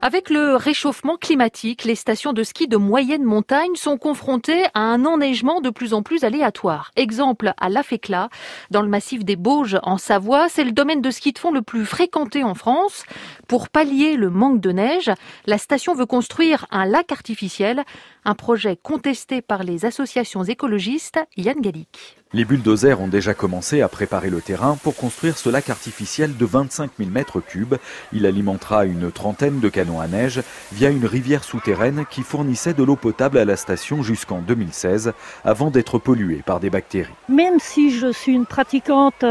Avec le réchauffement climatique, les stations de ski de moyenne montagne sont confrontées à un enneigement de plus en plus aléatoire. Exemple à La Fécla, dans le massif des Bauges en Savoie, c'est le domaine de ski de fond le plus fréquenté en France. Pour pallier le manque de neige, la station veut construire un lac artificiel, un projet contesté par les associations écologistes. Yann Gallic. Les bulldozers ont déjà commencé à préparer le terrain pour construire ce lac artificiel de 25 000 mètres cubes. Il alimentera une trentaine de canons à neige via une rivière souterraine qui fournissait de l'eau potable à la station jusqu'en 2016 avant d'être polluée par des bactéries. Même si je suis une pratiquante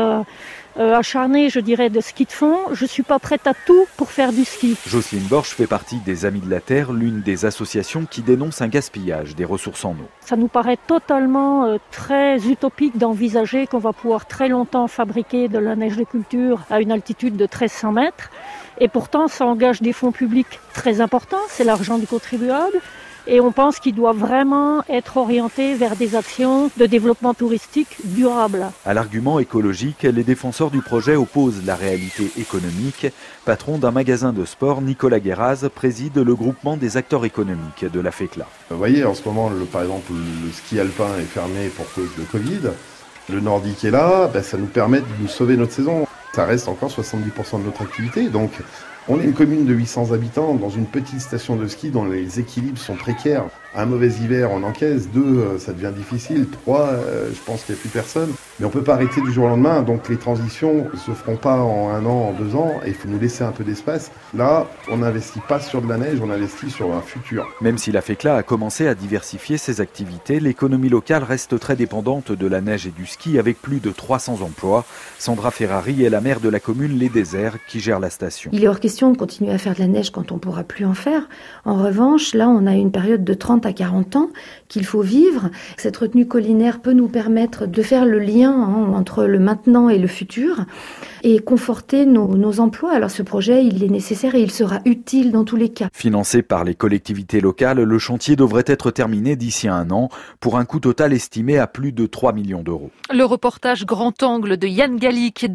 acharnée, je dirais, de ski de fond, je ne suis pas prête à tout pour faire du ski. Jocelyne Borch fait partie des Amis de la Terre, l'une des associations qui dénonce un gaspillage des ressources en eau. Ça nous paraît totalement très utopique d'envisager qu'on va pouvoir très longtemps fabriquer de la neige de culture à une altitude de 1300 mètres. Et pourtant, ça engage des fonds publics très importants, c'est l'argent du contribuable. Et on pense qu'il doit vraiment être orienté vers des actions de développement touristique durable. À l'argument écologique, les défenseurs du projet opposent la réalité économique. Patron d'un magasin de sport, Nicolas Guéraz préside le groupement des acteurs économiques de La Fécla. Vous voyez, en ce moment, par exemple, le ski alpin est fermé pour cause de Covid. Le nordique est là, ça nous permet de nous sauver notre saison. Ça reste encore 70% de notre activité, donc on est une commune de 800 habitants dans une petite station de ski dont les équilibres sont précaires. Un mauvais hiver, on encaisse. 2, ça devient difficile. 3, je pense qu'il n'y a plus personne. Mais on ne peut pas arrêter du jour au lendemain. Donc les transitions ne se feront pas en 1 an, en 2 ans. Et il faut nous laisser un peu d'espace. Là, on n'investit pas sur de la neige, on investit sur un futur. Même si La Fécla a commencé à diversifier ses activités, l'économie locale reste très dépendante de la neige et du ski avec plus de 300 emplois. Sandra Ferrari est la maire de la commune Les Déserts qui gère la station. Il est hors question de continuer à faire de la neige quand on ne pourra plus en faire. En revanche, là, on a une période de 30 à 40 ans qu'il faut vivre. Cette retenue collinaire peut nous permettre de faire le lien entre le maintenant et le futur et conforter nos emplois. Alors ce projet, il est nécessaire et il sera utile dans tous les cas. Financé par les collectivités locales, le chantier devrait être terminé d'ici 1 an pour un coût total estimé à plus de 3 millions d'euros. Le reportage grand angle de Yann Gallic.